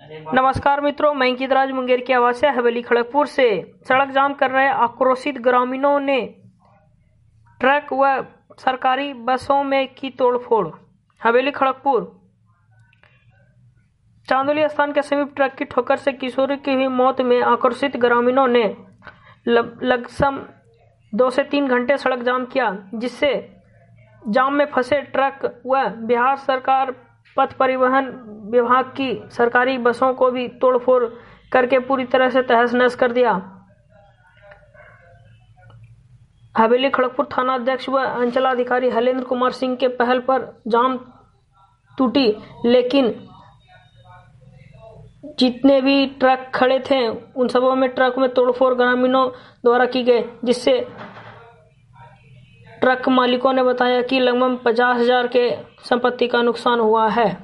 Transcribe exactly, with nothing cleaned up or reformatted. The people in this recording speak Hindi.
नमस्कार मित्रों, मैं अंकित राज मुंगेर की आवाज से हवेली खड़गपुर से। सड़क जाम कर रहे आक्रोशित ग्रामीणों ने ट्रक व सरकारी बसों में की तोड़फोड़। हवेली खड़गपुर चांदोली स्थान के समीप ट्रक की ठोकर से किशोरी की हुई मौत में आक्रोशित ग्रामीणों ने लगभग दो से तीन घंटे सड़क जाम किया, जिससे जाम में फंसे ट्रक व बिहार सरकार पथ परिवहन विभाग की सरकारी बसों को भी तोड़फोड़ करके पूरी तरह से तहस-नहस कर दिया। हवेली खड़गपुर थाना अध्यक्ष व अंचलाधिकारी हलेंद्र कुमार सिंह के पहल पर जाम टूटी, लेकिन जितने भी ट्रक खड़े थे उन सबों में ट्रक में तोड़फोड़ ग्रामीणों द्वारा की गई, जिससे ट्रक मालिकों ने बताया कि लगभग पचास हजार के संपत्ति का नुकसान हुआ है।